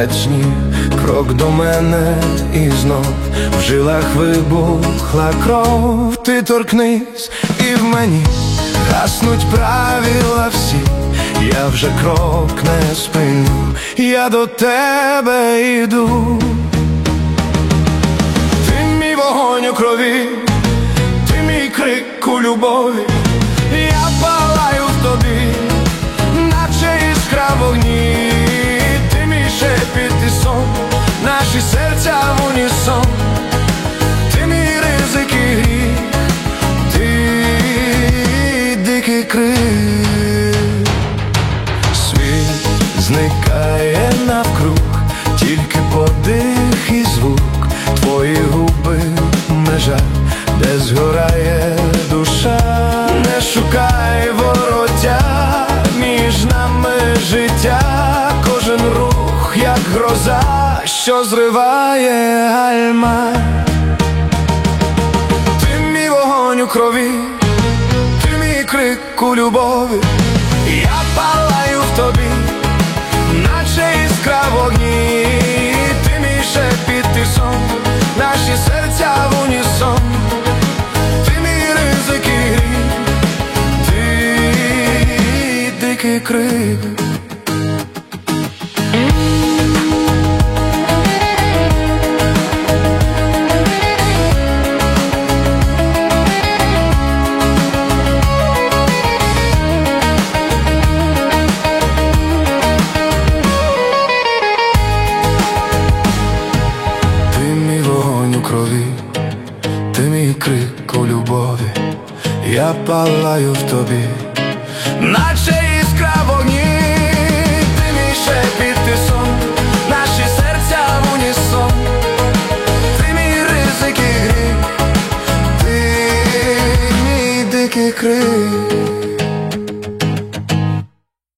серед снів, крок до мене і знов в жилах вибухла кров. Ти торкнись, і в мені гаснуть правила всі, я вже крок не спиню, я до тебе йду. Ти мій вогонь у крові, ти мій крик у любові, я палаю в тобі, наче іскра в вогні. Ти мій шепіт і сон, наші серця в унісон. Ти мій ризик і гріх, ти дикий крик. Світ зникає навкруг, тільки подих і звук. Твої губи межа, де згорає душа. Не шукай вороття, між нами життя. Кожен рух, як гроза, що зриває гальма. Ти мій вогонь у крові, ти мій крик у любові, я палаю в тобі, наче іскра в вогні. Ти мій шепіт і сон, наші серця в унісон. Ти мій ризик і гріх, ти дикий крик. Ти мій крик у любові, я палаю в тобі, наче